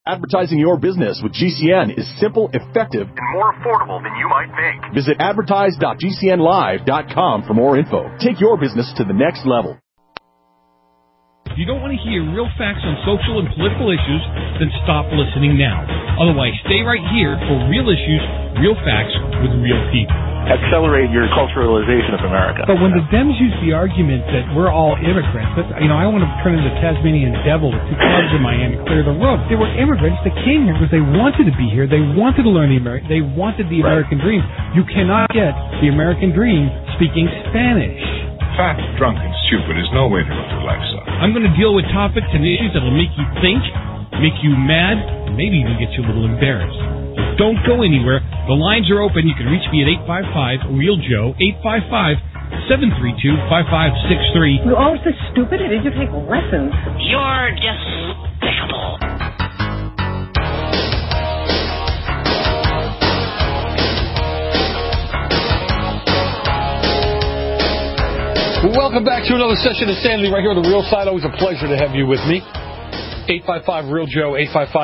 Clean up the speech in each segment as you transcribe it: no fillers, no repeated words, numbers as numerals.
Advertising your business with GCN is simple, effective, and more affordable than you might think. Visit advertise.gcnlive.com for more info. Take your business to the next level. If you don't want to hear real facts on social and political issues, then stop listening now. Otherwise, stay right here for real issues, real facts with real people. Accelerate your culturalization of America. But when the Dems use the argument that we're all immigrants, I want to turn into Tasmanian devil with two clubs in my hand and clear the road. They were immigrants that came here because they wanted to be here. They wanted to learn they wanted the American dream. You cannot get the American dream speaking Spanish. Fat, drunk, and stupid is no way to live your life, son. I'm going to deal with topics and issues that will make you think, make you mad, and maybe even get you a little embarrassed. So don't go anywhere. The lines are open. You can reach me at 855-REAL-JOE, 855-732-5563. You're all so stupid. Did you take lessons? You're despicable. Welcome back to another session of Stanley right here on The Real Side. Always a pleasure to have you with me. 855-REAL-JOE,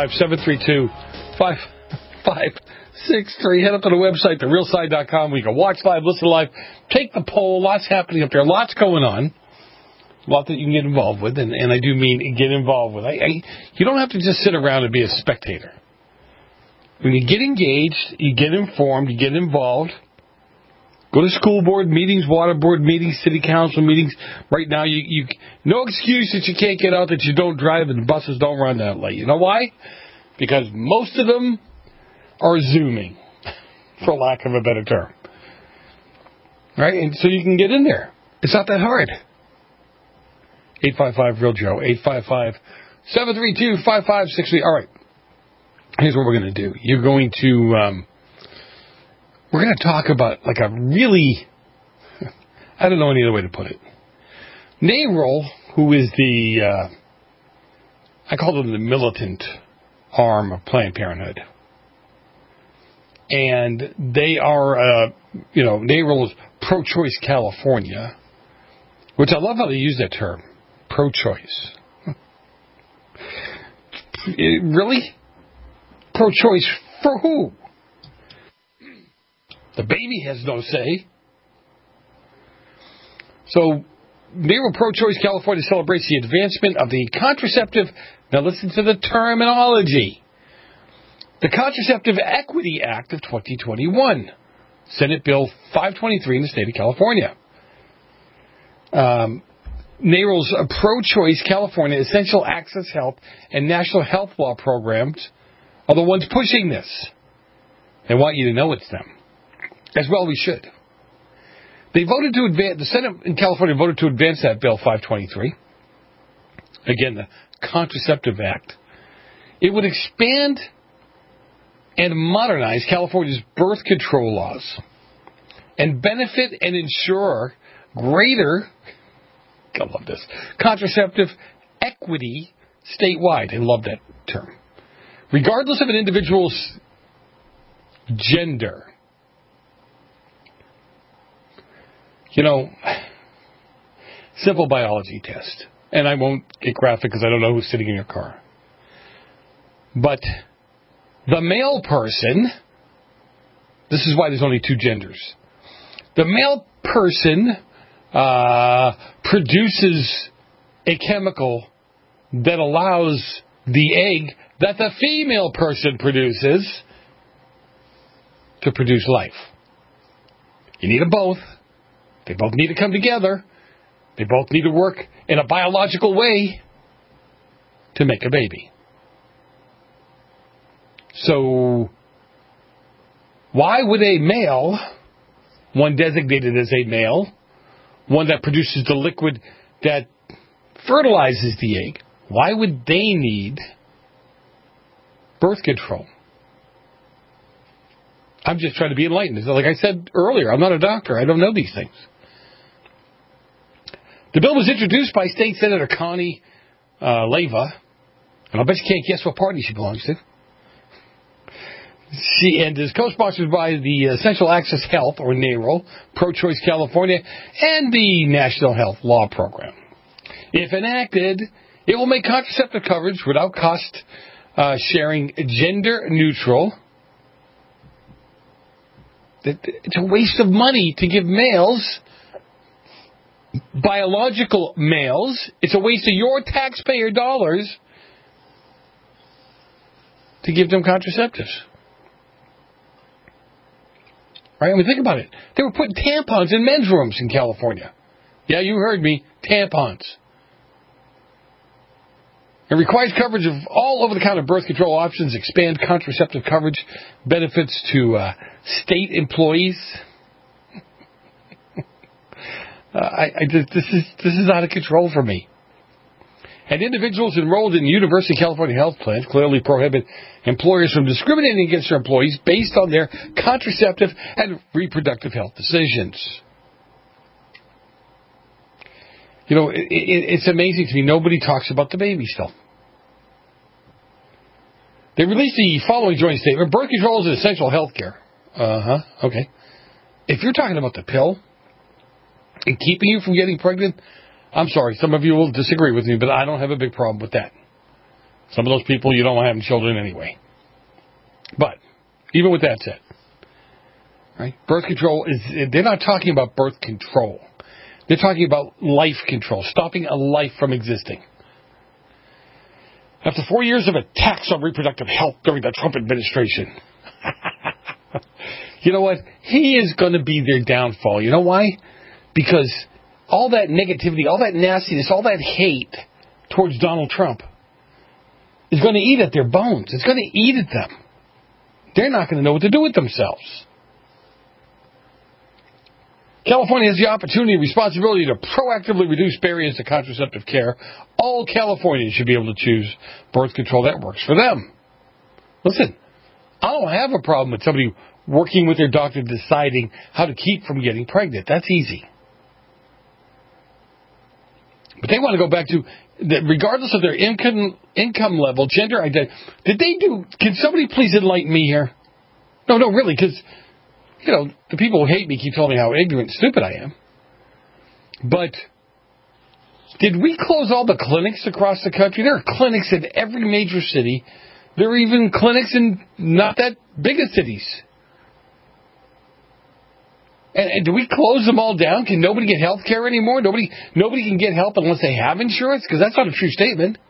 855-732-5563. Head up to the website, therealside.com, where you can watch live, listen live, take the poll. Lots happening up there. Lots going on. A lot that you can get involved with, and I do mean get involved with. You don't have to just sit around and be a spectator. When you get engaged, you get informed, you get involved. Go to school board meetings, water board meetings, city council meetings. Right now, you no excuse that you can't get out, that you don't drive, and the buses don't run that late. You know why? Because most of them are Zooming, for lack of a better term. Right? And so you can get in there. It's not that hard. 855-REAL-JOE, 855-732-5563. All right. Here's what we're going to do. You're going to... we're going to talk about like a really, I don't know any other way to put it. NARAL, who is the, I call them the militant arm of Planned Parenthood. And they are, NARAL is Pro-Choice California, which I love how they use that term, pro-choice. Really? Pro-choice for who? The baby has no say. So, NARAL Pro-Choice California celebrates the advancement of the contraceptive, now listen to the terminology, the Contraceptive Equity Act of 2021, Senate Bill 523 in the state of California. NARAL's Pro-Choice California Essential Access Health and National Health Law programs are the ones pushing this. They want you to know it's them. As well we should. They voted to advance, the Senate in California voted to advance that Bill 523. Again, the Contraceptive Act. It would expand and modernize California's birth control laws and benefit and ensure greater, I love this, contraceptive equity statewide. I love that term. Regardless of an individual's gender. Simple biology test. And I won't get graphic because I don't know who's sitting in your car. But the male person, this is why there's only two genders. The male person produces a chemical that allows the egg that the female person produces to produce life. You need them both. They both need to come together. They both need to work in a biological way to make a baby. So, why would a male, one designated as a male, one that produces the liquid that fertilizes the egg, why would they need birth control? I'm just trying to be enlightened. Like I said earlier, I'm not a doctor. I don't know these things. The bill was introduced by State Senator Connie Leyva, and I bet you can't guess what party she belongs to. She is co-sponsored by the Essential Access Health, or NARAL, Pro-Choice California, and the National Health Law Program. If enacted, it will make contraceptive coverage without cost sharing gender neutral. It's a waste of money to give males, biological males, it's a waste of your taxpayer dollars to give them contraceptives. Right? I mean, think about it. They were putting tampons in men's rooms in California. Yeah, you heard me. Tampons. It requires coverage of all over-the-counter birth control options, expand contraceptive coverage, benefits to state employees. This is out of control for me. And individuals enrolled in University of California health plans clearly prohibit employers from discriminating against their employees based on their contraceptive and reproductive health decisions. You know, it's amazing to me. Nobody talks about the baby still. They released the following joint statement. Birth control is essential health care. Okay. If you're talking about the pill and keeping you from getting pregnant, I'm sorry, some of you will disagree with me, but I don't have a big problem with that. Some of those people, you don't want to have children anyway. But, even with that said, right, birth control they're not talking about birth control. They're talking about life control, stopping a life from existing. After 4 years of attacks on reproductive health during the Trump administration, you know what? He is going to be their downfall. You know why? Because all that negativity, all that nastiness, all that hate towards Donald Trump is going to eat at their bones. It's going to eat at them. They're not going to know what to do with themselves. California has the opportunity and responsibility to proactively reduce barriers to contraceptive care. All Californians should be able to choose birth control that works for them. Listen, I don't have a problem with somebody working with their doctor deciding how to keep from getting pregnant. That's easy. But they want to go back to, regardless of their income level, gender identity. Can somebody please enlighten me here? No, really, because, you know, the people who hate me keep telling me how ignorant and stupid I am. But did we close all the clinics across the country? There are clinics in every major city. There are even clinics in not that big of cities. And do we close them all down? Can nobody get health care anymore? Nobody can get help unless they have insurance? Because that's not a true statement.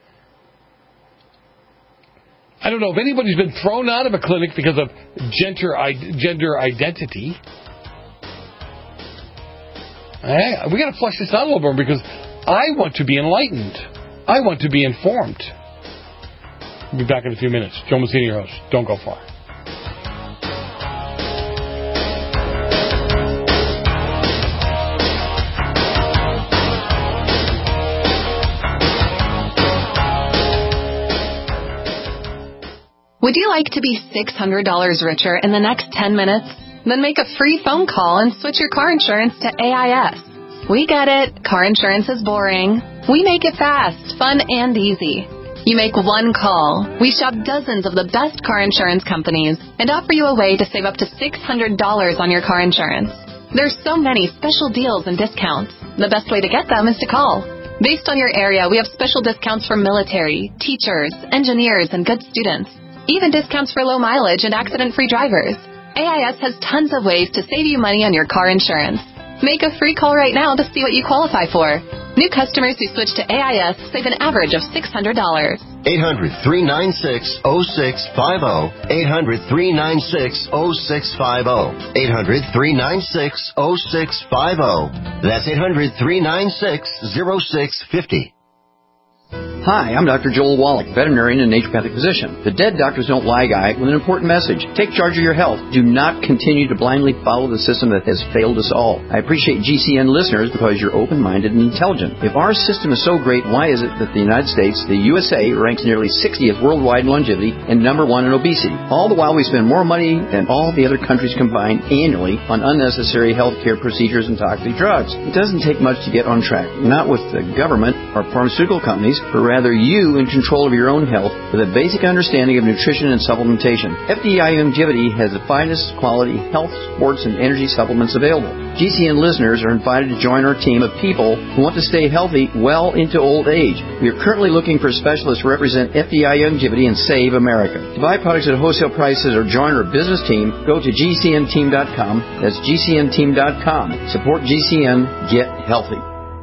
I don't know if anybody's been thrown out of a clinic because of gender identity. We got to flush this out a little more because I want to be enlightened. I want to be informed. We'll be back in a few minutes. Joe Messina, your host. Don't go far. Would you like to be $600 richer in the next 10 minutes? Then make a free phone call and switch your car insurance to AIS. We get it. Car insurance is boring. We make it fast, fun, and easy. You make one call. We shop dozens of the best car insurance companies and offer you a way to save up to $600 on your car insurance. There's so many special deals and discounts. The best way to get them is to call. Based on your area, we have special discounts for military, teachers, engineers, and good students. Even discounts for low mileage and accident-free drivers. AIS has tons of ways to save you money on your car insurance. Make a free call right now to see what you qualify for. New customers who switch to AIS save an average of $600. 800-396-0650. 800-396-0650. 800-396-0650. That's 800-396-0650. Hi, I'm Dr. Joel Wallach, veterinarian and naturopathic physician. The Dead Doctors Don't Lie guy with an important message. Take charge of your health. Do not continue to blindly follow the system that has failed us all. I appreciate GCN listeners because you're open-minded and intelligent. If our system is so great, why is it that the United States, the USA, ranks nearly 60th worldwide in longevity and number 1 in obesity? All the while we spend more money than all the other countries combined annually on unnecessary healthcare procedures and toxic drugs. It doesn't take much to get on track. Not with the government or pharmaceutical companies, but rather rather you in control of your own health with a basic understanding of nutrition and supplementation. FDI Longevity has the finest quality health, sports, and energy supplements available. GCN listeners are invited to join our team of people who want to stay healthy well into old age. We are currently looking for specialists to represent FDI Longevity and Save America. To buy products at wholesale prices or join our business team, go to GCNteam.com. That's GCNteam.com. Support GCN. Get healthy.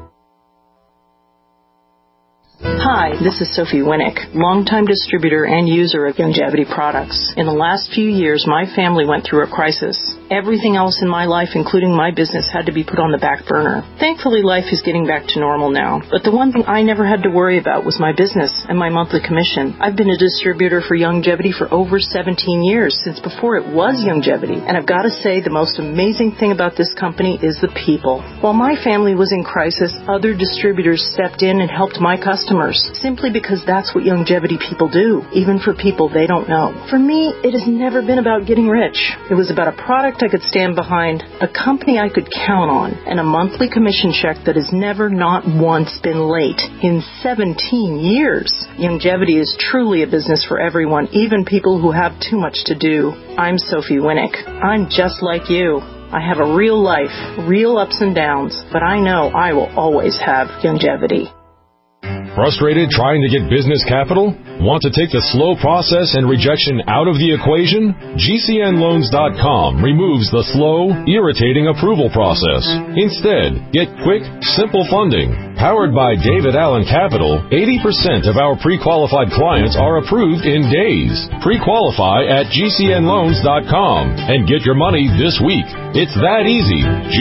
Hi, this is Sophie Winnick, longtime distributor and user of Longevity products. In the last few years, my family went through a crisis. Everything else in my life, including my business, had to be put on the back burner. Thankfully, life is getting back to normal now. But the one thing I never had to worry about was my business and my monthly commission. I've been a distributor for Longevity for over 17 years, since before it was Longevity. And I've got to say, the most amazing thing about this company is the people. While my family was in crisis, other distributors stepped in and helped my customers, simply because that's what Longevity people do, even for people they don't know. For me, it has never been about getting rich. It was about a product I could stand behind, a company I could count on, and a monthly commission check that has never, not once, been late in 17 years. Longevity is truly a business for everyone, even people who have too much to do. I'm Sophie Winnick. I'm just like you. I have a real life, real ups and downs, but I know I will always have Longevity. Frustrated trying to get business capital? Want to take the slow process and rejection out of the equation? GCNloans.com removes the slow, irritating approval process. Instead, get quick, simple funding. Powered by David Allen Capital, 80% of our pre-qualified clients are approved in days. Pre-qualify at GCNloans.com and get your money this week. It's that easy.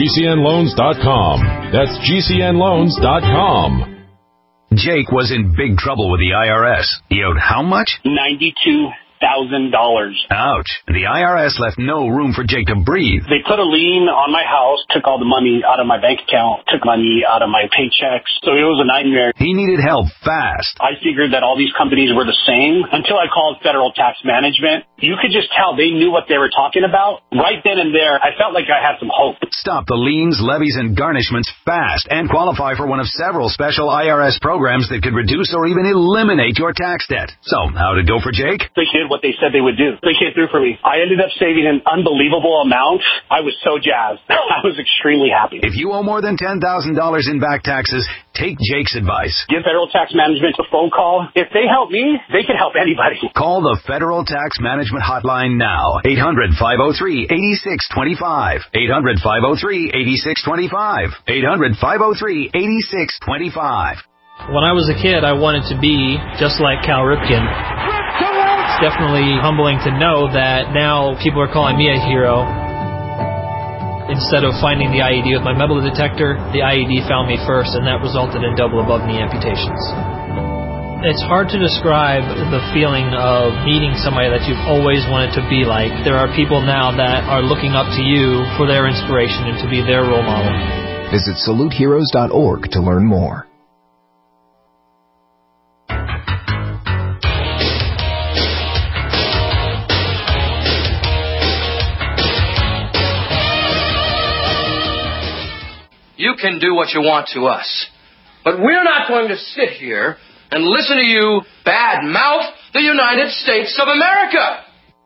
GCNloans.com. That's GCNloans.com. Jake was in big trouble with the IRS. He owed how much? $92,000. Ouch. The IRS left no room for Jake to breathe. They put a lien on my house, took all the money out of my bank account, took money out of my paychecks. So it was a nightmare. He needed help fast. I figured that all these companies were the same until I called Federal Tax Management. You could just tell they knew what they were talking about. Right then and there, I felt like I had some hope. Stop the liens, levies, and garnishments fast and qualify for one of several special IRS programs that could reduce or even eliminate your tax debt. So, how'd it go for Jake? They did what they said they would do. They came through for me. I ended up saving an unbelievable amount. I was so jazzed. I was extremely happy. If you owe more than $10,000 in back taxes, take Jake's advice. Give Federal Tax Management a phone call. If they help me, they can help anybody. Call the Federal Tax Management Hotline now. 800-503-8625. 800-503-8625. 800-503-8625. When I was a kid, I wanted to be just like Cal Ripken. It's definitely humbling to know that now people are calling me a hero. Instead of finding the IED with my metal detector, the IED found me first, and that resulted in double above-knee amputations. It's hard to describe the feeling of meeting somebody that you've always wanted to be like. There are people now that are looking up to you for their inspiration and to be their role model. Visit SaluteHeroes.org to learn more. You can do what you want to us. But we're not going to sit here and listen to you bad-mouth the United States of America.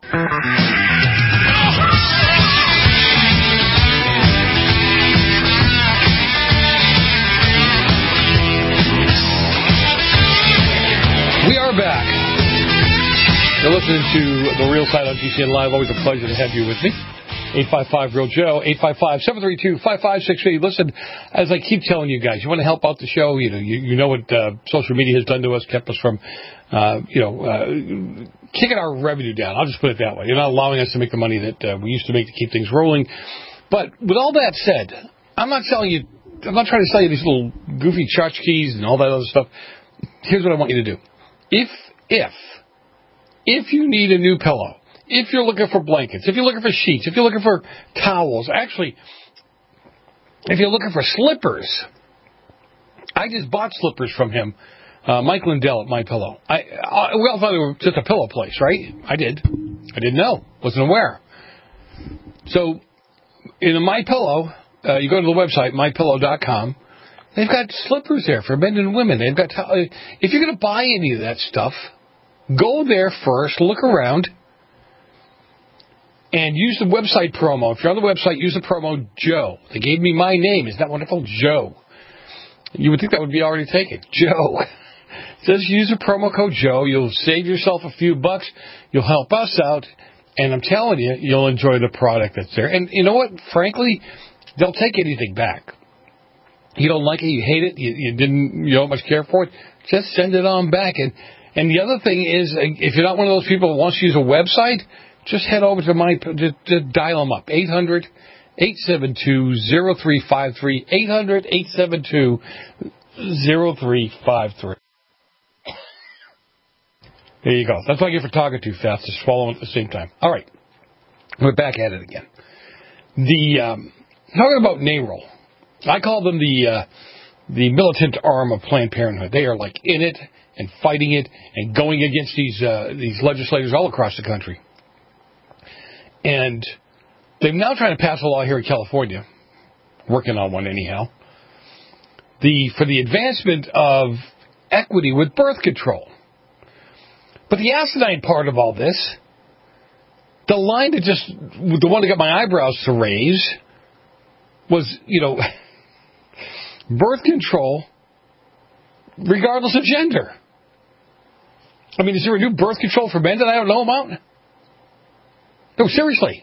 We are back. You're listening to The Real Side on GCN Live. Always a pleasure to have you with me. 855-REAL-JOE, 855-732-5563. Listen, as I keep telling you guys, you want to help out the show, you know what social media has done to us, kept us from, kicking our revenue down. I'll just put it that way. You're not allowing us to make the money that we used to make to keep things rolling. But with all that said, I'm not trying to sell you these little goofy tchotchkes and all that other stuff. Here's what I want you to do. If you need a new pillow, if you're looking for blankets, if you're looking for sheets, if you're looking for towels, actually, if you're looking for slippers, I just bought slippers from him, Mike Lindell at MyPillow. We all thought it was just a pillow place, right? I didn't know. Wasn't aware. So, in a MyPillow, you go to the website, mypillow.com, They've got slippers there for men and women. They've got. If you're going to buy any of that stuff, go there first, look around, and use the website promo. If you're on the website, use the promo Joe. They gave me my name. Isn't that wonderful? Joe. You would think that would be already taken. Joe. Just use the promo code Joe. You'll save yourself a few bucks. You'll help us out. And I'm telling you, you'll enjoy the product that's there. And you know what? Frankly, they'll take anything back. You don't like it, you hate it, you don't much care for it, just send it on back. And the other thing is, if you're not one of those people who wants to use a website, just head over to just dial them up. 800-872-0353. 800-872-0353. There you go. That's why I get for talking too fast, to swallow at the same time. All right. We're back at it again. Talking about NARAL. I call them the militant arm of Planned Parenthood. They are like in it and fighting it and going against these legislators all across the country. And they're now trying to pass a law here in California, working on one anyhow, for the advancement of equity with birth control. But the asinine part of all this, the line that the one that got my eyebrows to raise was, birth control regardless of gender. I mean, is there a new birth control for men that I don't know about? No, seriously.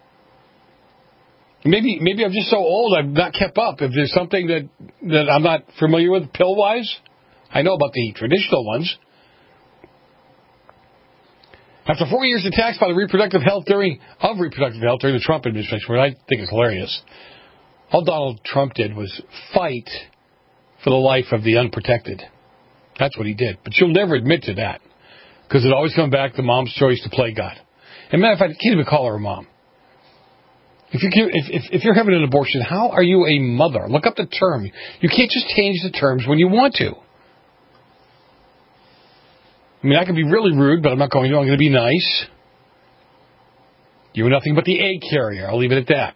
Maybe I'm just so old I've not kept up. If there's something that I'm not familiar with pill-wise, I know about the traditional ones. After 4 years of attacks by the reproductive health during the Trump administration, which I think is hilarious, all Donald Trump did was fight for the life of the unprotected. That's what he did. But you'll never admit to that, because it always comes back to mom's choice to play God. And matter of fact, I can't even call her a mom. If you're having an abortion, how are you a mother? Look up the term. You can't just change the terms when you want to. I mean, I can be really rude, but I'm not going to. I'm going to be nice. You are nothing but the egg carrier. I'll leave it at that.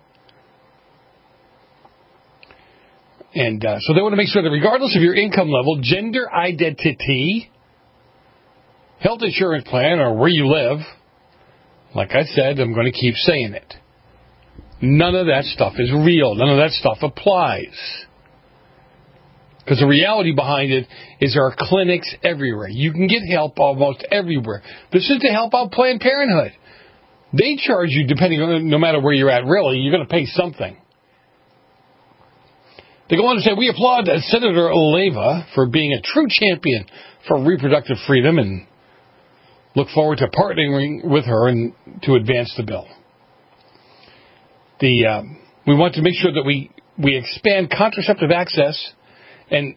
And so they want to make sure that regardless of your income level, gender identity, health insurance plan, or where you live, like I said, I'm going to keep saying it. None of that stuff is real. None of that stuff applies. Because the reality behind it is there are clinics everywhere. You can get help almost everywhere. This is to help out Planned Parenthood. They charge you, depending on, no matter where you're at, really, you're going to pay something. They go on to say, we applaud Senator Leyva for being a true champion for reproductive freedom and look forward to partnering with her and to advance the bill. We want to make sure that we expand contraceptive access and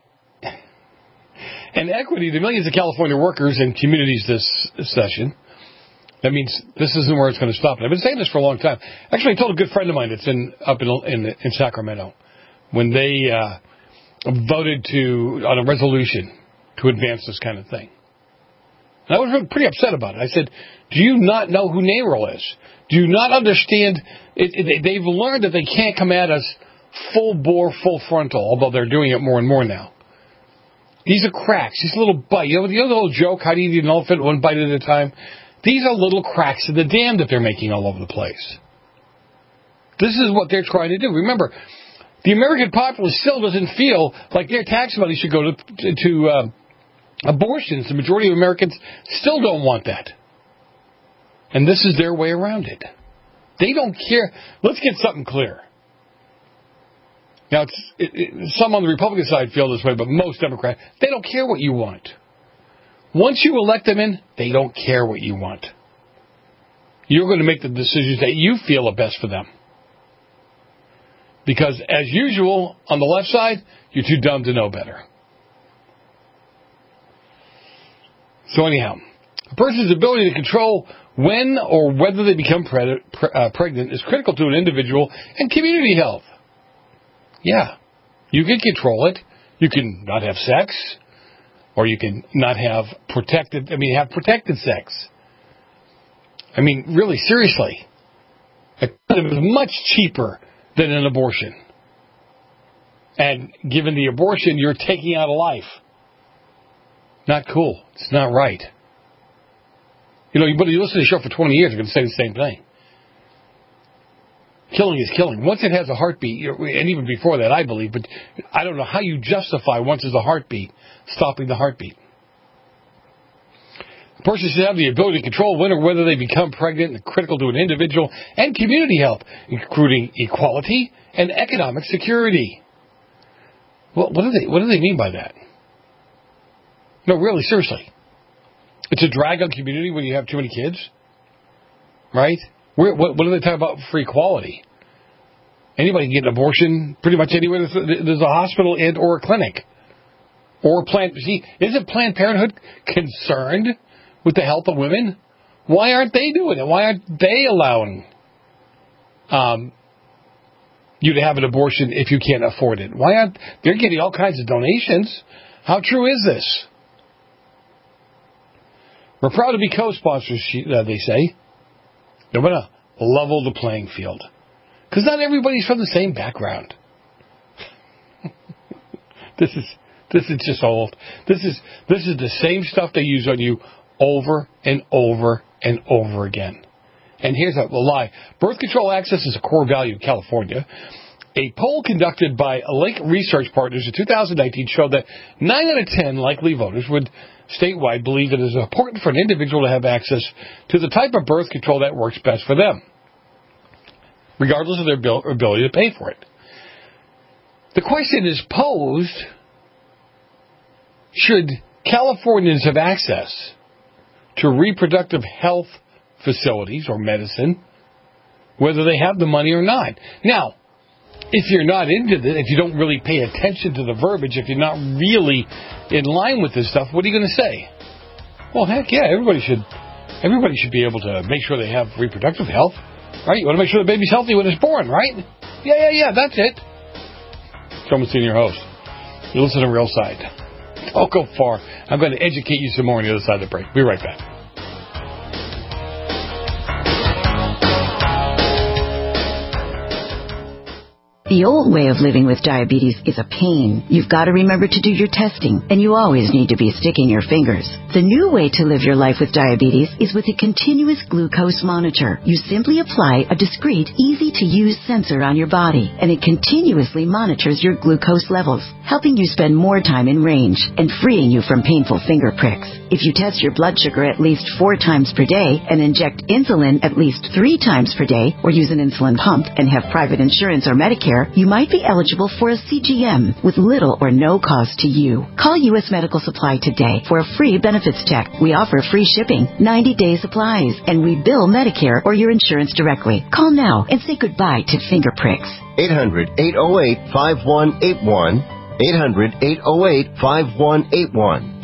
equity to millions of California workers and communities this session. That means this isn't where it's going to stop. And I've been saying this for a long time. Actually, I told a good friend of mine that's up in Sacramento when they voted on a resolution to advance this kind of thing. And I was pretty upset about it. I said, do you not know who NARAL is? Do you not understand? They've learned that they can't come at us full bore, full frontal, although they're doing it more and more now. These are cracks. These little bites. You know the old joke, how do you eat an elephant one bite at a time? These are little cracks in the dam that they're making all over the place. This is what they're trying to do. Remember, the American populace still doesn't feel like their tax money should go to abortions. The majority of Americans still don't want that. And this is their way around it. They don't care. Let's get something clear. Now, some on the Republican side feel this way, but most Democrats, they don't care what you want. Once you elect them in, they don't care what you want. You're going to make the decisions that you feel are best for them. Because, as usual, on the left side, you're too dumb to know better. So anyhow, a person's ability to control when or whether they become pregnant is critical to an individual and community health. Yeah, you can control it. You can not have sex, or you can not have have protected sex. I mean, really, seriously. It is much cheaper than an abortion. And given the abortion, you're taking out a life. Not cool. It's not right. You know, but you listen to the show for 20 years, you're going to say the same thing. Killing is killing. Once it has a heartbeat, and even before that, I believe, but I don't know how you justify once there's a heartbeat, stopping the heartbeat. A person should have the ability to control when or whether they become pregnant and critical to an individual and community health, including equality and economic security. Well, what do they mean by that? No, really, seriously. It's a drag on community when you have too many kids, right? What do they talk about for equality? Anybody can get an abortion pretty much anywhere there's a hospital and or a clinic. Or isn't Planned Parenthood concerned with the health of women? Why aren't they doing it? Why aren't they allowing you to have an abortion if you can't afford it? Why aren't they're getting all kinds of donations? How true is this? We're proud to be co-sponsors, they say. They're going to level the playing field. Because not everybody's from the same background. This is just old. This is the same stuff they use on you over and over and over again. And here's a lie. Birth control access is a core value in California. A poll conducted by Lake Research Partners in 2019 showed that 9 out of 10 likely voters would statewide believe it is important for an individual to have access to the type of birth control that works best for them, regardless of their ability to pay for it. The question is posed, should Californians have access to reproductive health facilities or medicine, whether they have the money or not? Now, if you're not into this, if you don't really pay attention to the verbiage, if you're not really in line with this stuff, what are you going to say? Well, heck yeah, everybody should be able to make sure they have reproductive health, right? You want to make sure the baby's healthy when it's born, right? Yeah, that's it. Someone Senior host. You listen to Real Side. Don't go far. I'm going to educate you some more on the other side of the break. Be right back. The old way of living with diabetes is a pain. You've got to remember to do your testing, and you always need to be sticking your fingers. The new way to live your life with diabetes is with a continuous glucose monitor. You simply apply a discreet, easy-to-use sensor on your body, and it continuously monitors your glucose levels, helping you spend more time in range and freeing you from painful finger pricks. If you test your blood sugar at least 4 times per day and inject insulin at least 3 times per day, or use an insulin pump and have private insurance or Medicare, you might be eligible for a CGM with little or no cost to you. Call U.S. Medical Supply today for a free benefits check. We offer free shipping, 90-day supplies, and we bill Medicare or your insurance directly. Call now and say goodbye to finger pricks. 800-808-5181. 800-808-5181.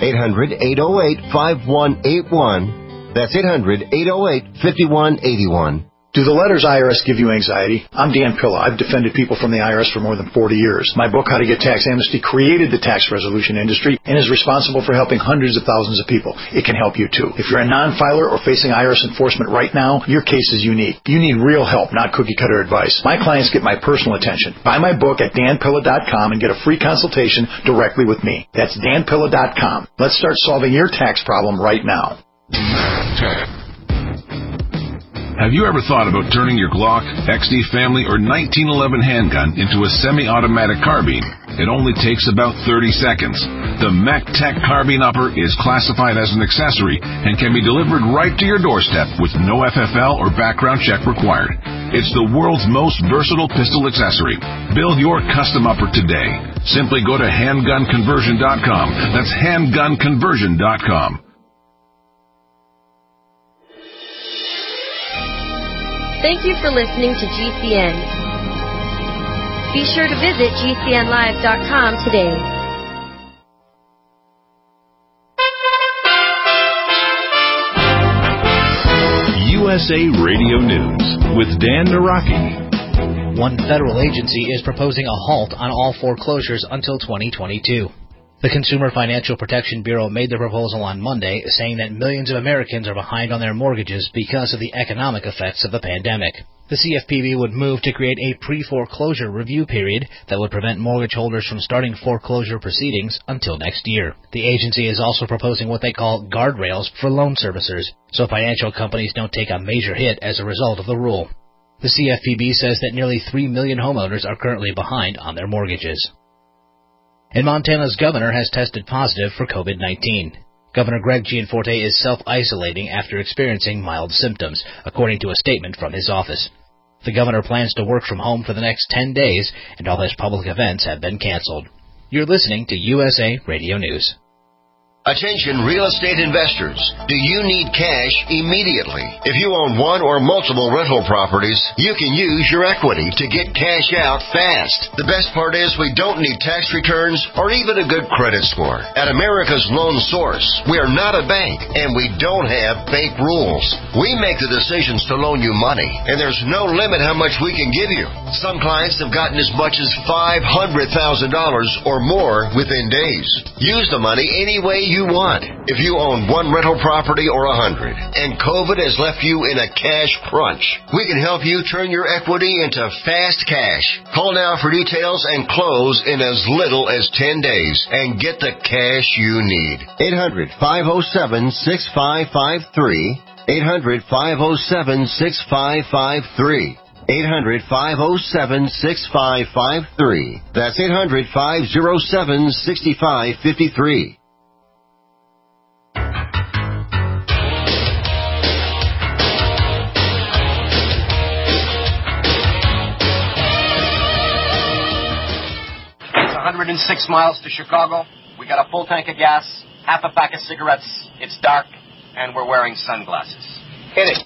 800-808-5181. That's 800-808-5181. Do the letters IRS give you anxiety? I'm Dan Pilla. I've defended people from the IRS for more than 40 years. My book, How to Get Tax Amnesty, created the tax resolution industry and is responsible for helping hundreds of thousands of people. It can help you too. If you're a non-filer or facing IRS enforcement right now, your case is unique. You need real help, not cookie-cutter advice. My clients get my personal attention. Buy my book at danpilla.com and get a free consultation directly with me. That's danpilla.com. Let's start solving your tax problem right now. Have you ever thought about turning your Glock, XD Family, or 1911 handgun into a semi-automatic carbine? It only takes about 30 seconds. The MacTech Carbine Upper is classified as an accessory and can be delivered right to your doorstep with no FFL or background check required. It's the world's most versatile pistol accessory. Build your custom upper today. Simply go to handgunconversion.com. That's handgunconversion.com. Thank you for listening to GCN. Be sure to visit GCNlive.com today. USA Radio News with Dan Naraki. One federal agency is proposing a halt on all foreclosures until 2022. The Consumer Financial Protection Bureau made the proposal on Monday, saying that millions of Americans are behind on their mortgages because of the economic effects of the pandemic. The CFPB would move to create a pre-foreclosure review period that would prevent mortgage holders from starting foreclosure proceedings until next year. The agency is also proposing what they call guardrails for loan servicers, so financial companies don't take a major hit as a result of the rule. The CFPB says that nearly 3 million homeowners are currently behind on their mortgages. And Montana's governor has tested positive for COVID-19. Governor Greg Gianforte is self-isolating after experiencing mild symptoms, according to a statement from his office. The governor plans to work from home for the next 10 days, and all his public events have been canceled. You're listening to USA Radio News. Attention real estate investors. Do you need cash immediately? If you own one or multiple rental properties, you can use your equity to get cash out fast. The best part is we don't need tax returns or even a good credit score. At America's Loan Source, we are not a bank and we don't have bank rules. We make the decisions to loan you money, and there's no limit how much we can give you. Some clients have gotten as much as $500,000 or more within days. Use the money any way you want. If you own one rental property or 100 and COVID has left you in a cash crunch, we can help you turn your equity into fast cash. Call now for details and close in as little as 10 days and get the cash you need. 800-507-6553. 800-507-6553. 800-507-6553. That's 800-507-6553. It's 106 miles to Chicago. We got a full tank of gas, half a pack of cigarettes. It's dark, and we're wearing sunglasses. Hit it.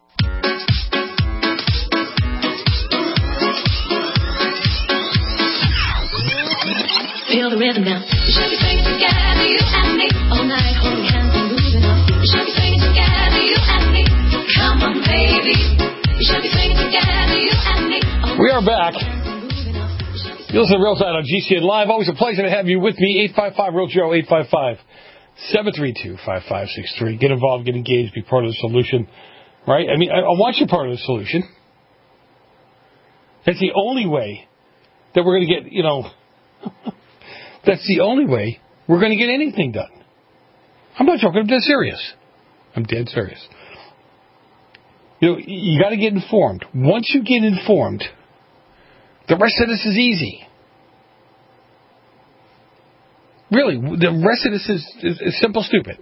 Feel the rhythm now. We should be singing together, you and me, all night, holding hands and moving on. We should be singing together, you and me. Come on, baby. We should be singing together, you and me. We are back. You listen to Real Time on GCN Live. Always a pleasure to have you with me. 855-REAL-JOE, 855-732-5563. Get involved, get engaged, be part of the solution. Right? I mean, I want you part of the solution. That's the only way that we're going to get, that's the only way we're going to get anything done. I'm not joking. I'm dead serious. I'm dead serious. You got to get informed. Once you get informed, the rest of this is easy. Really, the rest of this is simple, stupid.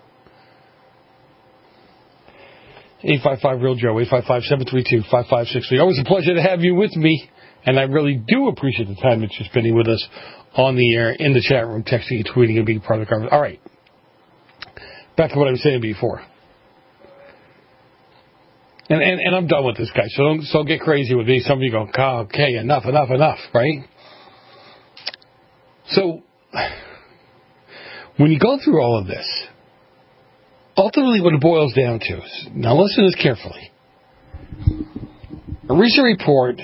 855-REAL-JOE, 855-732-5563. Always a pleasure to have you with me, and I really do appreciate the time that you're spending with us on the air, in the chat room, texting, tweeting, and being part of the conversation. All right. Back to what I was saying before. And I'm done with this guy, so don't get crazy with me. Some of you go, okay, enough, right? So, when you go through all of this, ultimately what it boils down to is, now listen to this carefully. A recent report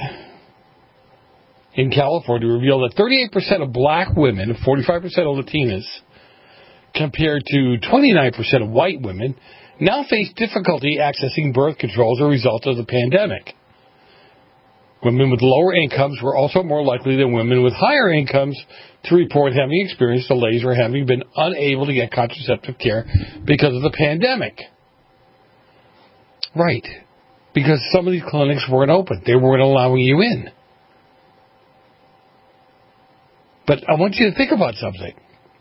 in California revealed that 38% of black women and 45% of Latinas, compared to 29% of white women, now face difficulty accessing birth control as a result of the pandemic. Women with lower incomes were also more likely than women with higher incomes to report having experienced delays or having been unable to get contraceptive care because of the pandemic. Right. Because some of these clinics weren't open. They weren't allowing you in. But I want you to think about something.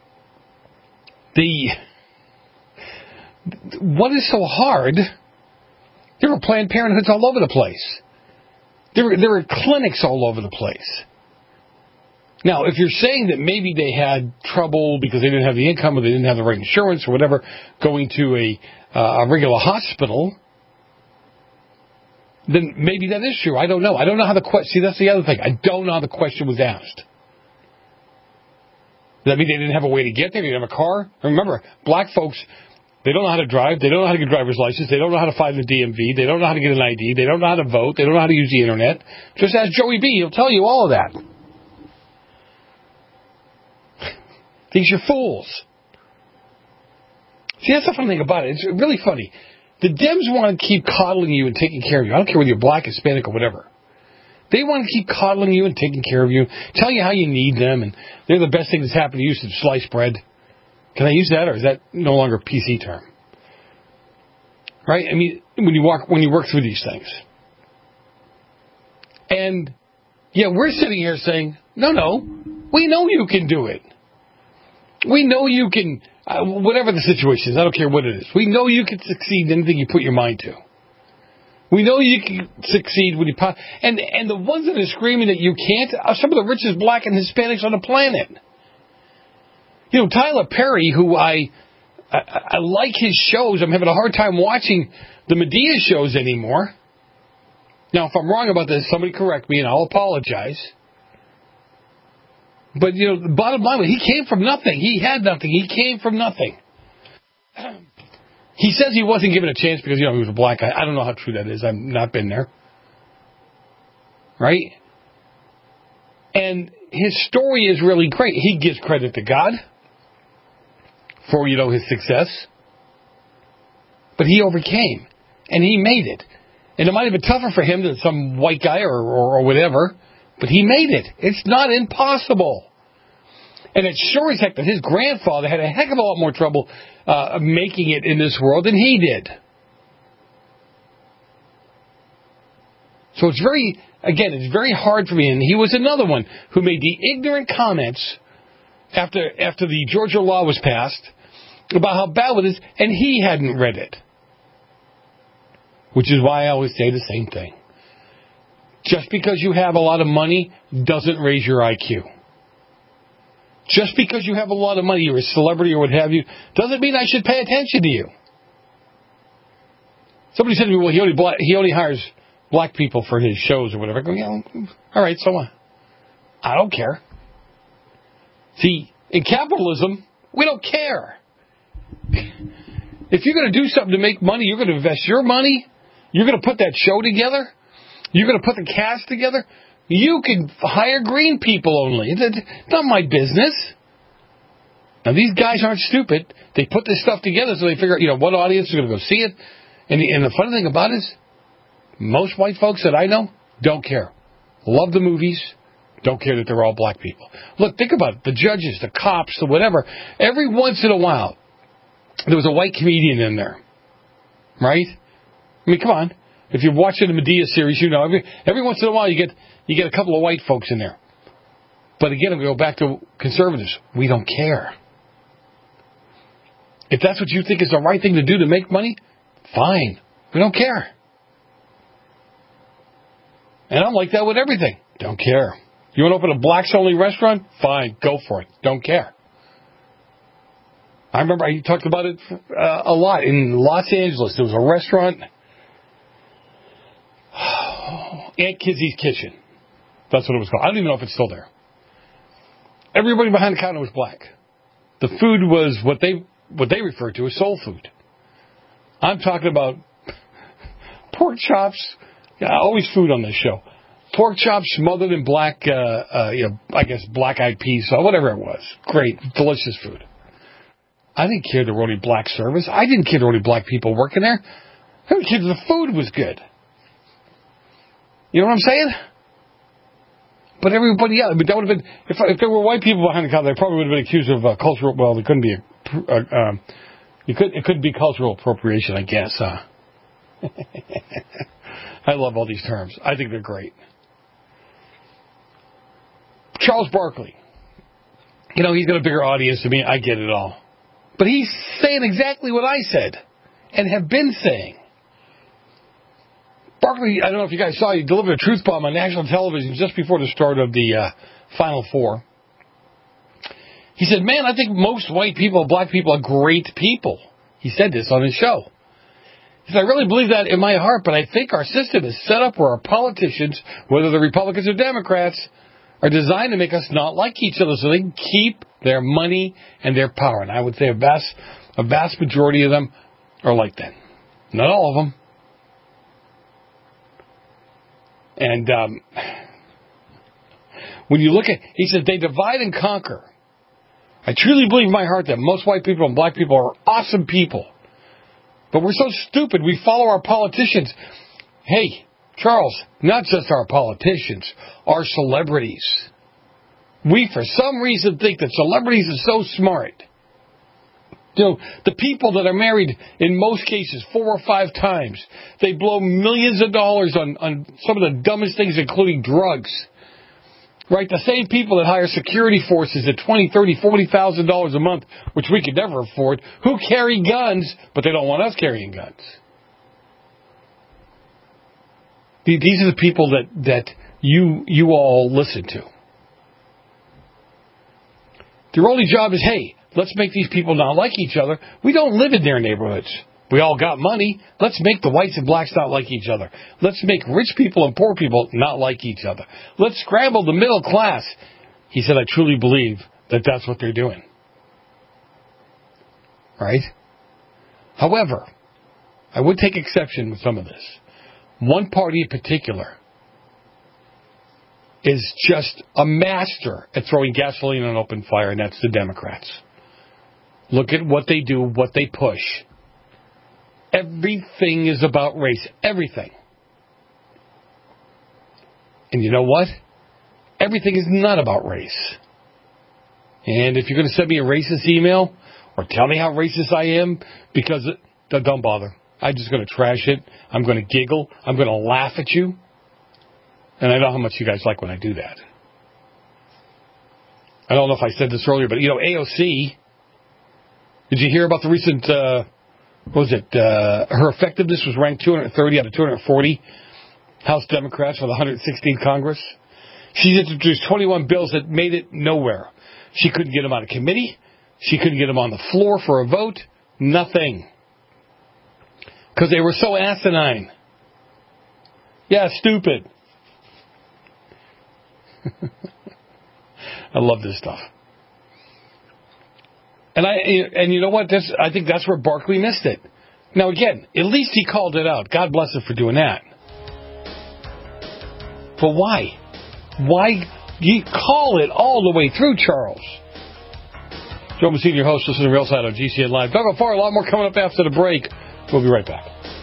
What is so hard? There were Planned Parenthoods all over the place. There were clinics all over the place. Now, if you're saying that maybe they had trouble because they didn't have the income or they didn't have the right insurance or whatever, going to a regular hospital, then maybe that is true. I don't know. I don't know how the question... See, that's the other thing. I don't know how the question was asked. Does that mean they didn't have a way to get there? They didn't have a car? Remember, black folks, they don't know how to drive. They don't know how to get a driver's license. They don't know how to find the DMV. They don't know how to get an ID. They don't know how to vote. They don't know how to use the Internet. Just ask Joey B. He'll tell you all of that. These are fools. See, that's the funny thing about it. It's really funny. The Dems want to keep coddling you and taking care of you. I don't care whether you're black, Hispanic, or whatever. They want to keep coddling you and taking care of you, tell you how you need them, and they're the best thing that's happened to you since sliced bread. Can I use that, or is that no longer a PC term? Right? I mean, when you work through these things. And, yeah, we're sitting here saying, no, we know you can do it. We know you can, whatever the situation is, I don't care what it is. We know you can succeed in anything you put your mind to. We know you can succeed when you and the ones that are screaming that you can't are some of the richest black and Hispanics on the planet. You know, Tyler Perry, who I like his shows. I'm having a hard time watching the Medea shows anymore. Now, if I'm wrong about this, somebody correct me and I'll apologize. But, you know, the bottom line, he came from nothing. He had nothing. He came from nothing. He says he wasn't given a chance because, you know, he was a black guy. I don't know how true that is. I've not been there. Right? And his story is really great. He gives credit to God for, you know, his success. But he overcame. And he made it. And it might have been tougher for him than some white guy or whatever. But he made it. It's not impossible. And it's sure as heck that his grandfather had a heck of a lot more trouble making it in this world than he did. So it's very hard for me. And he was another one who made the ignorant comments after the Georgia law was passed about how bad it is, and he hadn't read it. Which is why I always say the same thing. Just because you have a lot of money doesn't raise your IQ. Just because you have a lot of money, you're a celebrity or what have you, doesn't mean I should pay attention to you. Somebody said to me, well, he only hires black people for his shows or whatever. I go, yeah, all right, so what? I don't care. See, in capitalism, we don't care. If you're going to do something to make money, you're going to invest your money, you're going to put that show together, you're going to put the cast together, you can hire green people only. It's not my business. Now, these guys aren't stupid. They put this stuff together so they figure out, you know, what audience is going to go see it. And the funny thing about it is, most white folks that I know don't care. Love the movies. Don't care that they're all black people. Look, think about it. The judges, the cops, the whatever. Every once in a while, there was a white comedian in there. Right? I mean, come on. If you're watching the Medea series, you know, every once in a while you get a couple of white folks in there. But again, we go back to conservatives. We don't care. If that's what you think is the right thing to do to make money, fine. We don't care. And I'm like that with everything. Don't care. You want to open a blacks-only restaurant? Fine. Go for it. Don't care. I remember I talked about it a lot. In Los Angeles, there was a restaurant, Aunt Kizzy's Kitchen. That's what it was called. I don't even know if it's still there. Everybody behind the counter was black. The food was what they referred to as soul food. I'm talking about pork chops. Yeah, always food on this show. Pork chops smothered in black, I guess black-eyed peas, or whatever it was. Great, delicious food. I didn't care there were only black service. I didn't care there were only black people working there. I didn't care the food was good. You know what I'm saying? But everybody else, that would have been, if there were white people behind the counter, they probably would have been accused of cultural, well, they couldn't be, it could be cultural appropriation, I guess. I love all these terms. I think they're great. Charles Barkley. You know, he's got a bigger audience than me. I get it all. But he's saying exactly what I said and have been saying. Barkley, I don't know if you guys saw, he delivered a truth bomb on national television just before the start of the Final Four. He said, man, I think most white people, black people, are great people. He said this on his show. He said, I really believe that in my heart, but I think our system is set up where our politicians, whether they're Republicans or Democrats, are designed to make us not like each other so they can keep their money and their power. And I would say a vast majority of them are like that. Not all of them. And when you look at, he says, they divide and conquer. I truly believe in my heart that most white people and black people are awesome people. But we're so stupid, we follow our politicians. Hey, Charles, not just our politicians, our celebrities. We, for some reason, think that celebrities are so smart. You know, the people that are married, in most cases, 4 or 5 times, they blow millions of dollars on some of the dumbest things, including drugs. Right? The same people that hire security forces at $20,000, $30,000, $40,000 a month, which we could never afford, who carry guns, but they don't want us carrying guns. These are the people that you all listen to. Their only job is, hey, let's make these people not like each other. We don't live in their neighborhoods. We all got money. Let's make the whites and blacks not like each other. Let's make rich people and poor people not like each other. Let's scramble the middle class. He said, I truly believe that that's what they're doing. Right? However, I would take exception with some of this. One party in particular is just a master at throwing gasoline on open fire, and that's the Democrats. Look at what they do, what they push. Everything is about race. Everything. And you know what? Everything is not about race. And if you're going to send me a racist email or tell me how racist I am, because don't bother. I'm just going to trash it. I'm going to giggle. I'm going to laugh at you. And I know how much you guys like when I do that. I don't know if I said this earlier, but, AOC, did you hear about the recent, her effectiveness was ranked 230 out of 240 House Democrats for the 116th Congress. She's introduced 21 bills that made it nowhere. She couldn't get them out of committee. She couldn't get them on the floor for a vote. Nothing. Because they were so asinine. Yeah, stupid. I love this stuff. And you know what? I think that's where Barkley missed it. Now, again, at least he called it out. God bless him for doing that. But why? Why you call it all the way through, Charles? Joe Messina, your host, listen to Real Side on GCN Live. Don't go far. A lot more coming up after the break. We'll be right back.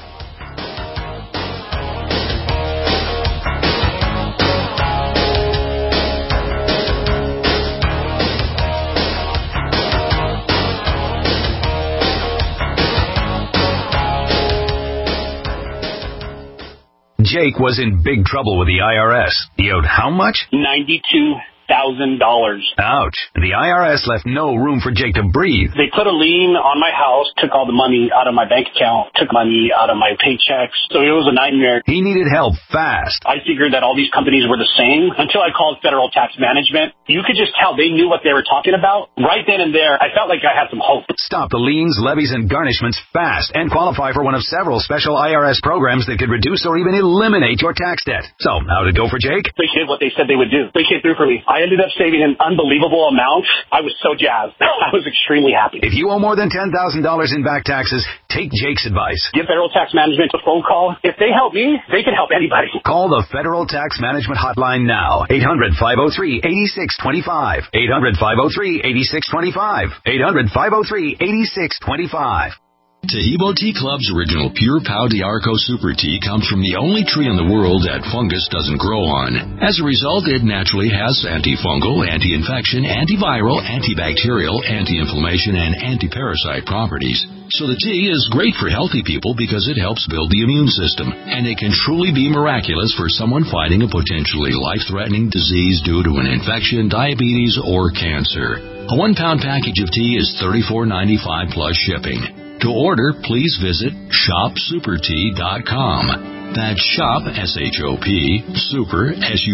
Jake was in big trouble with the IRS. He owed how much? $92,000. Ouch. The IRS left no room for Jake to breathe. They put a lien on my house, took all the money out of my bank account, took money out of my paychecks. So it was a nightmare. He needed help fast. I figured that all these companies were the same until I called Federal Tax Management. You could just tell they knew what they were talking about. Right then and there, I felt like I had some hope. Stop the liens, levies, and garnishments fast and qualify for one of several special IRS programs that could reduce or even eliminate your tax debt. So, how did it go for Jake? They did what they said they would do. They came through for me. I ended up saving an unbelievable amount. I was so jazzed. I was extremely happy. If you owe more than $10,000 in back taxes, take Jake's advice. Give Federal Tax Management a phone call. If they help me, they can help anybody. Call the Federal Tax Management Hotline now. 800-503-8625. 800-503-8625. 800-503-8625. Tahibo Tea Club's original Pure Pau d'Arco Super Tea comes from the only tree in the world that fungus doesn't grow on. As a result, it naturally has antifungal, anti-infection, antiviral, antibacterial, anti-inflammation, and anti-parasite properties. So the tea is great for healthy people because it helps build the immune system, and it can truly be miraculous for someone fighting a potentially life-threatening disease due to an infection, diabetes, or cancer. A 1-pound package of tea is $34.95 plus shipping. To order, please visit shopsupertea.com. That's shop, S-H-O-P, super,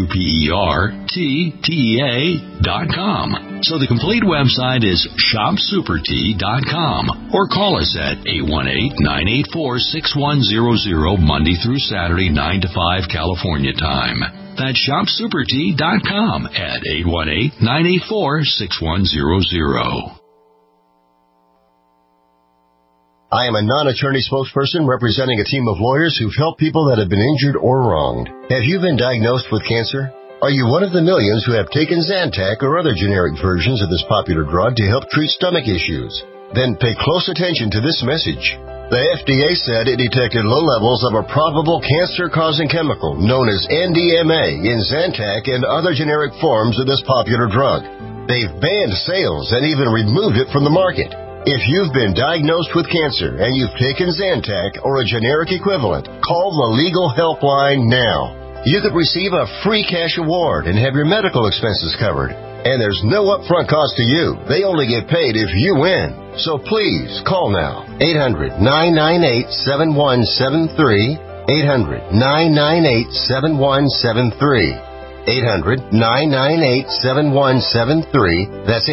S-U-P-E-R-T-T-E-A.com. So the complete website is shopsupertea.com. Or call us at 818-984-6100 Monday through Saturday, 9 to 5 California time. That's shopsupertea.com at 818-984-6100. I am a non-attorney spokesperson representing a team of lawyers who've helped people that have been injured or wronged. Have you been diagnosed with cancer? Are you one of the millions who have taken Zantac or other generic versions of this popular drug to help treat stomach issues? Then pay close attention to this message. The FDA said it detected low levels of a probable cancer-causing chemical known as NDMA in Zantac and other generic forms of this popular drug. They've banned sales and even removed it from the market. If you've been diagnosed with cancer and you've taken Zantac or a generic equivalent, call the legal helpline now. You could receive a free cash award and have your medical expenses covered. And there's no upfront cost to you. They only get paid if you win. So please, call now. 800-998-7173. 800-998-7173. 800-998-7173. That's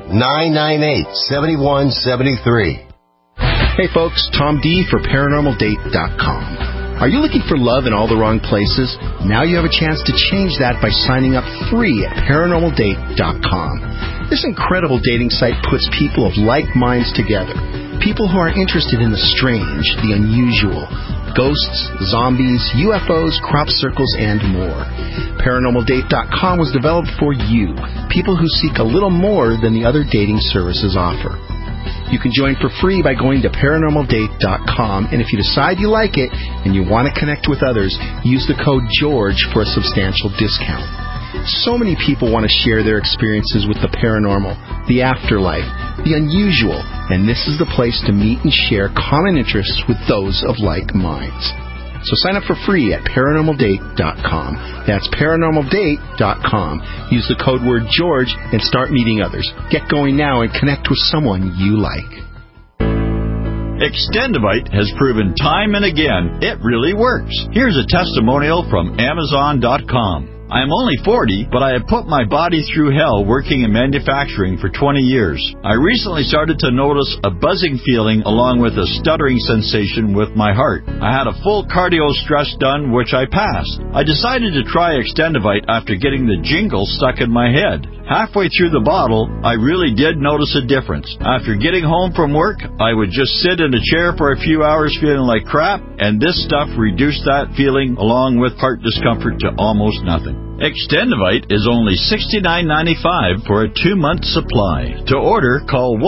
800-998-7173. Hey folks, Tom D for ParanormalDate.com. Are you looking for love in all the wrong places? Now you have a chance to change that by signing up free at ParanormalDate.com. This incredible dating site puts people of like minds together. People who are interested in the strange, the unusual, ghosts, zombies, UFOs, crop circles, and more. ParanormalDate.com was developed for you, people who seek a little more than the other dating services offer. You can join for free by going to ParanormalDate.com, and if you decide you like it and you want to connect with others, use the code GEORGE for a substantial discount. So many people want to share their experiences with the paranormal, the afterlife, the unusual, and this is the place to meet and share common interests with those of like minds. So sign up for free at ParanormalDate.com. That's ParanormalDate.com. Use the code word George and start meeting others. Get going now and connect with someone you like. Extendivite has proven time and again it really works. Here's a testimonial from Amazon.com. I am only 40, but I have put my body through hell working in manufacturing for 20 years. I recently started to notice a buzzing feeling along with a stuttering sensation with my heart. I had a full cardio stress done, which I passed. I decided to try Extendivite after getting the jingle stuck in my head. Halfway through the bottle, I really did notice a difference. After getting home from work, I would just sit in a chair for a few hours feeling like crap, and this stuff reduced that feeling along with heart discomfort to almost nothing. Extendivite is only $69.95 for a 2-month supply. To order, call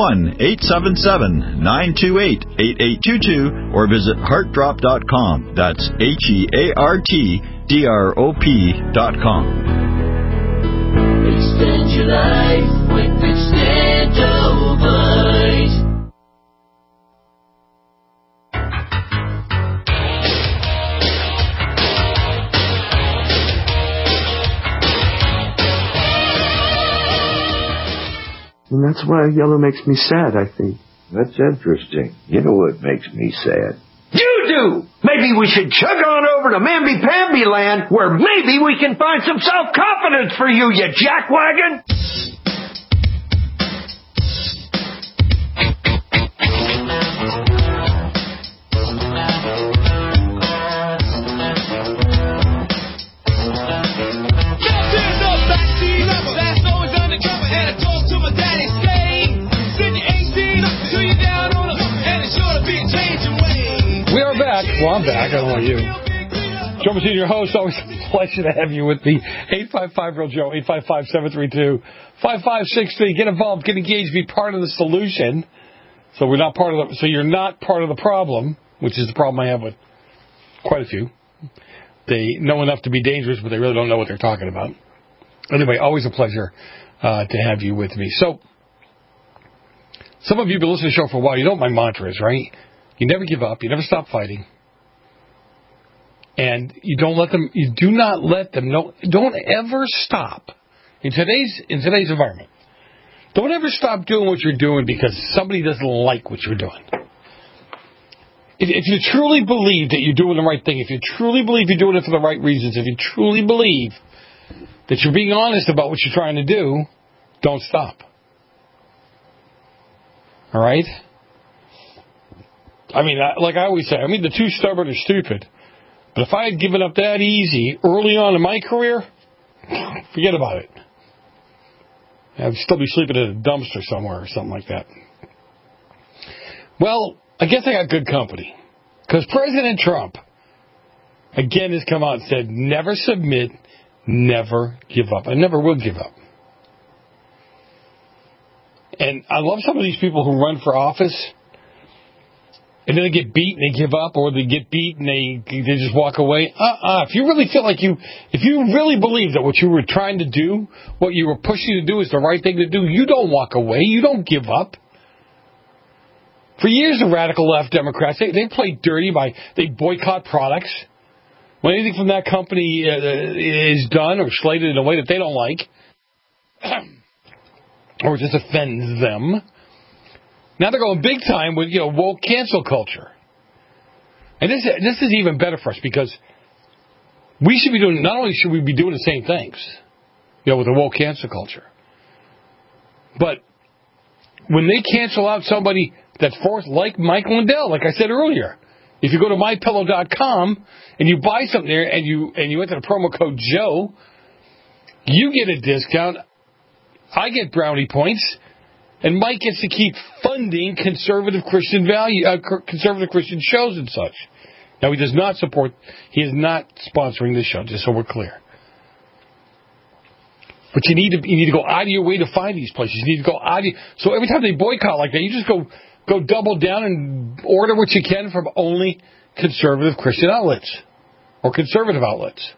1-877-928-8822 or visit heartdrop.com. That's HEARTDROP.com. Extend your life with Extendivite. And that's why yellow makes me sad, I think. That's interesting. You know what makes me sad? You do! Maybe we should chug on over to Mamby-Pamby land, where maybe we can find some self-confidence for you, you jackwagon! Well, I'm back. I don't know about you. Joe Messina, your host. Always a pleasure to have you with me. 855-REAL-JOE, 855-732-5563. Get involved, get engaged, be part of the solution. So we're not part of the. So you're not part of the problem, which is the problem I have with quite a few. They know enough to be dangerous, but they really don't know what they're talking about. Anyway, always a pleasure to have you with me. So some of you have been listening to the show for a while. You know what my mantra is, right? You never give up. You never stop fighting. And you do not let them know. Don't ever stop. In today's environment, don't ever stop doing what you're doing because somebody doesn't like what you're doing. If you truly believe that you're doing the right thing, if you truly believe you're doing it for the right reasons, if you truly believe that you're being honest about what you're trying to do, don't stop. All right? I mean, like I always say, the too stubborn are stupid. But if I had given up that easy early on in my career, forget about it. I'd still be sleeping in a dumpster somewhere or something like that. Well, I guess I got good company. Because President Trump, again, has come out and said, never submit, never give up. I never will give up. And I love some of these people who run for office, and then they get beat and they give up, or they get beat and they just walk away. If you really feel like if you really believe that what you were trying to do, what you were pushing to do is the right thing to do, you don't walk away. You don't give up. For years, the radical left Democrats, they play dirty they boycott products. When anything from that company is done or slated in a way that they don't like, or just offends them, now they're going big time with, woke cancel culture. And this is even better for us because we should be doing, not only should we be doing the same things, with the woke cancel culture, but when they cancel out somebody that's forced, like Mike Lindell, like I said earlier, if you go to mypillow.com and you buy something there and you enter the promo code Joe, you get a discount. I get brownie points. And Mike gets to keep funding conservative Christian shows and such. Now, he is not sponsoring this show, just so we're clear. But you need to go out of your way to find these places. You need to go out of so every time they boycott like that, you just go double down and order what you can from only conservative Christian outlets or conservative outlets.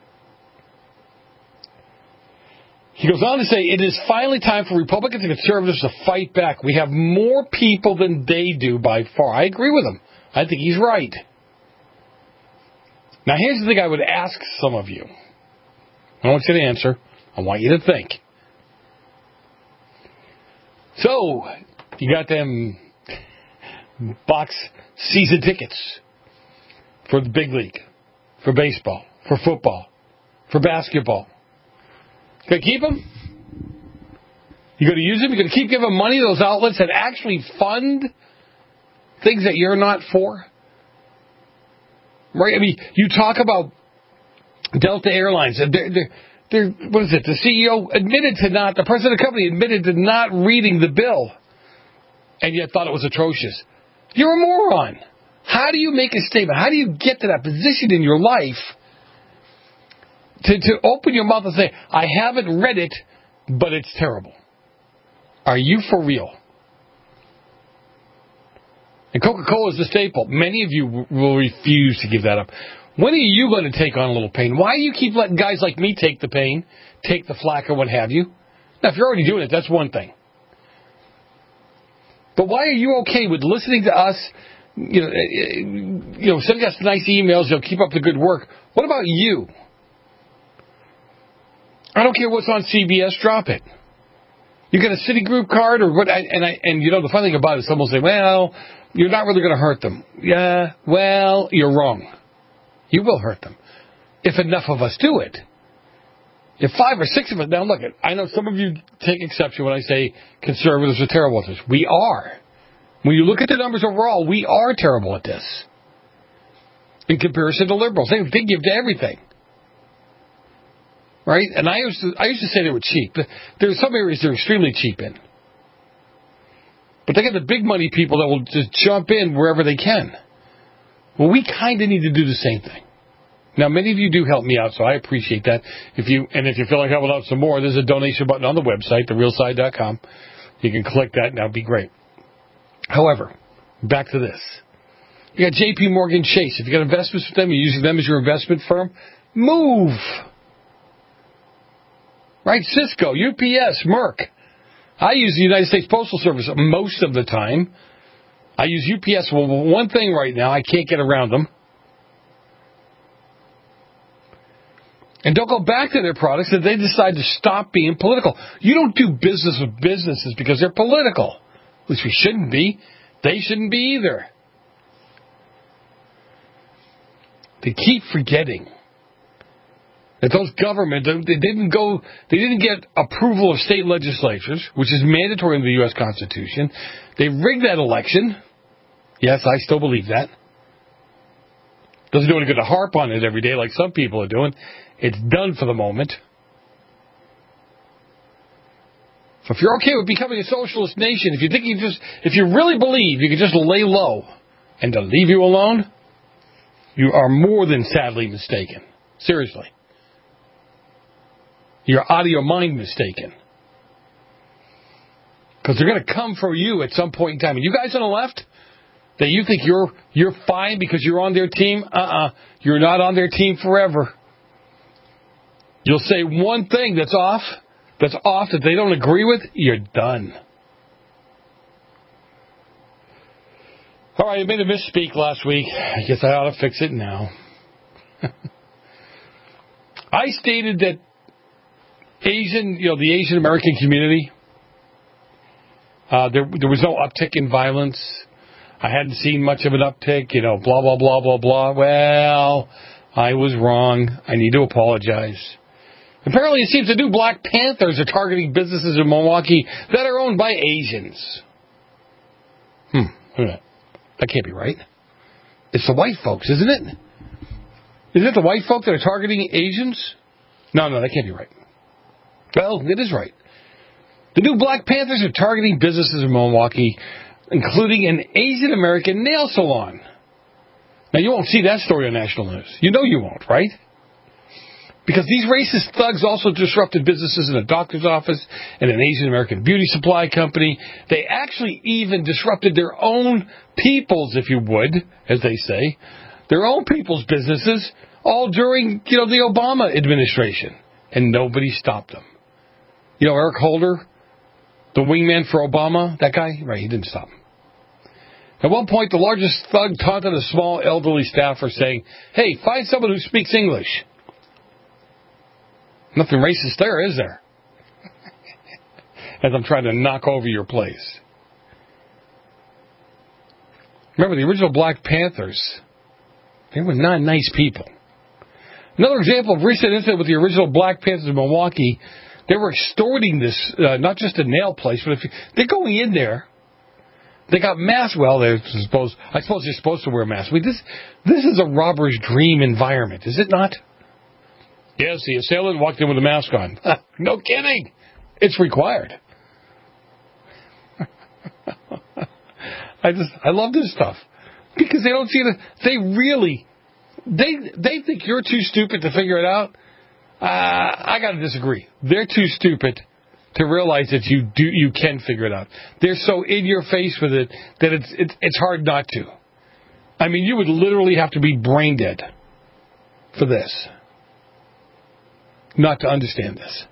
He goes on to say, it is finally time for Republicans and conservatives to fight back. We have more people than they do by far. I agree with him. I think he's right. Now, here's the thing I would ask some of you. I don't want you to answer. I want you to think. So, you got them box season tickets for the big league, for baseball, for football, for basketball. Going to keep them? You going to use them? You're going to keep giving money to those outlets that actually fund things that you're not for? Right? I mean, you talk about Delta Airlines. They're what is it? The CEO the president of the company admitted to not reading the bill, and yet thought it was atrocious. You're a moron. How do you make a statement? How do you get to that position in your life to open your mouth and say, I haven't read it, but it's terrible? Are you for real? And Coca-Cola is the staple. Many of you will refuse to give that up. When are you going to take on a little pain? Why do you keep letting guys like me take the pain, take the flack or what have you? Now, if you're already doing it, that's one thing. But why are you okay with listening to us, sending us nice emails, keep up the good work? What about you? I don't care what's on CBS, drop it. You get a Citigroup card or what? The funny thing about it, someone will say, well, you're not really going to hurt them. Yeah, well, you're wrong. You will hurt them. If enough of us do it. If 5 or 6 of us, now look, I know some of you take exception when I say conservatives are terrible at this. We are. When you look at the numbers overall, we are terrible at this. In comparison to liberals. They give to everything. Right? And I used to say they were cheap. There are some areas they're extremely cheap in. But they got the big money people that will just jump in wherever they can. Well, we kind of need to do the same thing. Now, many of you do help me out, so I appreciate that. If you feel like helping out some more, there's a donation button on the website, therealside.com. You can click that, and that would be great. However, back to this. You got J.P. Morgan Chase. If you got investments with them, you're using them as your investment firm, move. Right? Cisco, UPS, Merck. I use the United States Postal Service most of the time. I use UPS. Well, one thing right now, I can't get around them. And don't go back to their products if they decide to stop being political. You don't do business with businesses because they're political. At least we shouldn't be. They shouldn't be either. They keep forgetting that those government, they didn't get approval of state legislatures, which is mandatory in the U.S. Constitution. They rigged that election. Yes, I still believe that. Doesn't do any good to harp on it every day like some people are doing. It's done for the moment. So if you're okay with becoming a socialist nation, if you really believe you can just lay low and to leave you alone, you are more than sadly mistaken. Seriously. You're out of your mind mistaken. Because they're going to come for you at some point in time. And you guys on the left, that you think you're fine because you're on their team, you're not on their team forever. You'll say one thing that's off that they don't agree with, you're done. All right, I made a misspeak last week. I guess I ought to fix it now. I stated that the Asian American community, there was no uptick in violence. I hadn't seen much of an uptick, blah, blah, blah, blah, blah. Well, I was wrong. I need to apologize. Apparently, it seems the new Black Panthers are targeting businesses in Milwaukee that are owned by Asians. Wait a minute. That can't be right. It's the white folks, isn't it? Isn't it the white folk that are targeting Asians? No, that can't be right. Well, it is right. The new Black Panthers are targeting businesses in Milwaukee, including an Asian American nail salon. Now, you won't see that story on national news. You know you won't, right? Because these racist thugs also disrupted businesses in a doctor's office and an Asian American beauty supply company. They actually even disrupted their own people's, if you would, as they say, their own people's businesses, all during, the Obama administration. And nobody stopped them. Eric Holder, the wingman for Obama, that guy? Right, he didn't stop him. At one point, the largest thug taunted a small elderly staffer saying, "Hey, find someone who speaks English." Nothing racist there, is there? As I'm trying to knock over your place. Remember, the original Black Panthers, they were not nice people. Another example of recent incident with the original Black Panthers in Milwaukee, they were extorting this, not just a nail place, but they're going in there. They got masks. Well, I suppose they're supposed to wear masks. This is a robber's dream environment, is it not? Yes, the assailant walked in with a mask on. No kidding. It's required. I love this stuff. Because they don't see they think you're too stupid to figure it out. I got to disagree. They're too stupid to realize that you can figure it out. They're so in your face with it that it's hard not to. I mean, you would literally have to be brain dead for this. Not to understand this.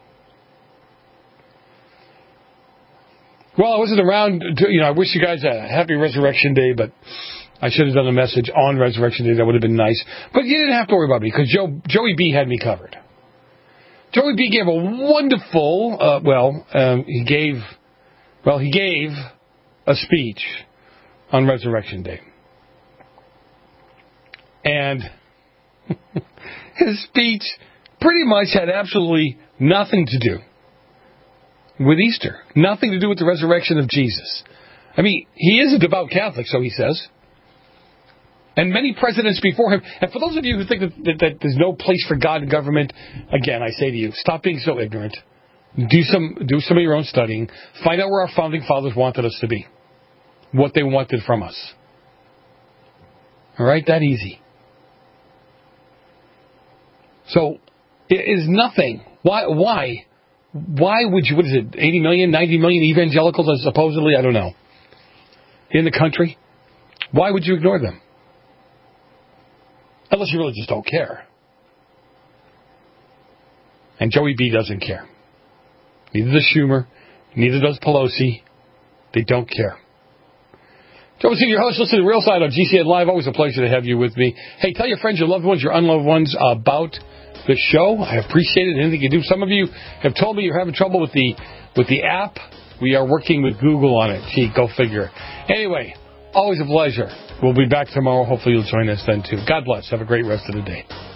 Well, I wasn't around I wish you guys a happy Resurrection Day, but I should have done a message on Resurrection Day. That would have been nice. But you didn't have to worry about me because Joey B had me covered. Joey B gave a wonderful, he gave a speech on Resurrection Day. And his speech pretty much had absolutely nothing to do with Easter. Nothing to do with the resurrection of Jesus. I mean, he is a devout Catholic, so he says. And many presidents before him. And for those of you who think that there's no place for God in government, again, I say to you, stop being so ignorant. Do some of your own studying. Find out where our founding fathers wanted us to be. What they wanted from us. All right? That easy. So, it is nothing. Why would you, 80 million, 90 million evangelicals, supposedly, I don't know, in the country? Why would you ignore them? Unless you really just don't care. And Joey B doesn't care. Neither does Schumer. Neither does Pelosi. They don't care. Joe Messina, your host, listen to Real Side on GCN Live. Always a pleasure to have you with me. Hey, tell your friends, your loved ones, your unloved ones about the show. I appreciate it. Anything you do. Some of you have told me you're having trouble with the app. We are working with Google on it. Gee, go figure. Anyway, always a pleasure. We'll be back tomorrow. Hopefully you'll join us then too. God bless. Have a great rest of the day.